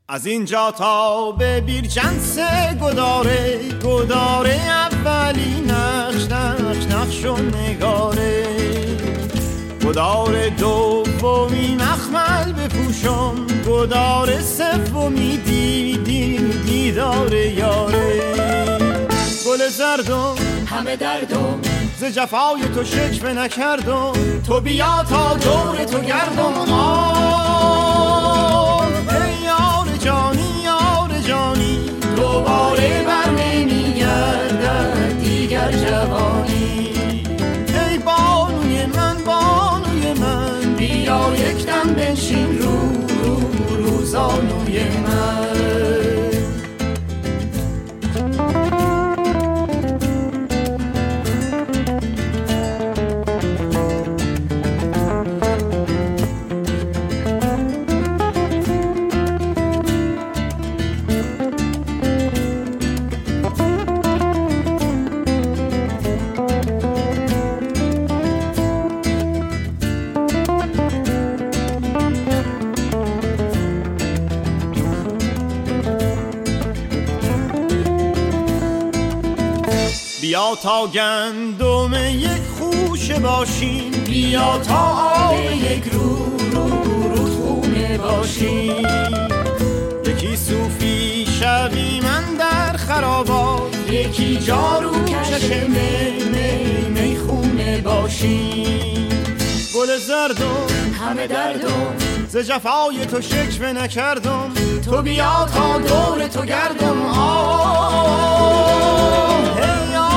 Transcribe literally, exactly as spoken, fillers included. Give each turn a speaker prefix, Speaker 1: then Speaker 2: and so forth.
Speaker 1: از اینجا تا به بیرجنس گداره گداره اولی نقش نقش نقش و نگاره گداره دومی مخمل بپوشم گداره سومی دی دی دیداره یاره گل زردم
Speaker 2: همه دردم
Speaker 1: ز جفای تو شکوه نکردم تو بیا تا دور تو گردم آه ای یار جانی یار جانی
Speaker 2: دوباره بر نمیگردد دیگر جوانی
Speaker 1: ای بانوی من بانوی من
Speaker 2: بیا یک دم بنشین رو رو رو زانوی من
Speaker 1: بیا تا گندم یک خوشه باشیم
Speaker 2: بیا تا آب یک رو رو رو خونه باشیم
Speaker 1: یکی صوفی شوی من در خرابات
Speaker 2: یکی جارو کش می می می خونه باشیم
Speaker 1: گل زردم
Speaker 2: همه دردم
Speaker 1: ز جفای تو شکوه نکردم
Speaker 2: تو بیا تا دور تو گردم آه
Speaker 1: ای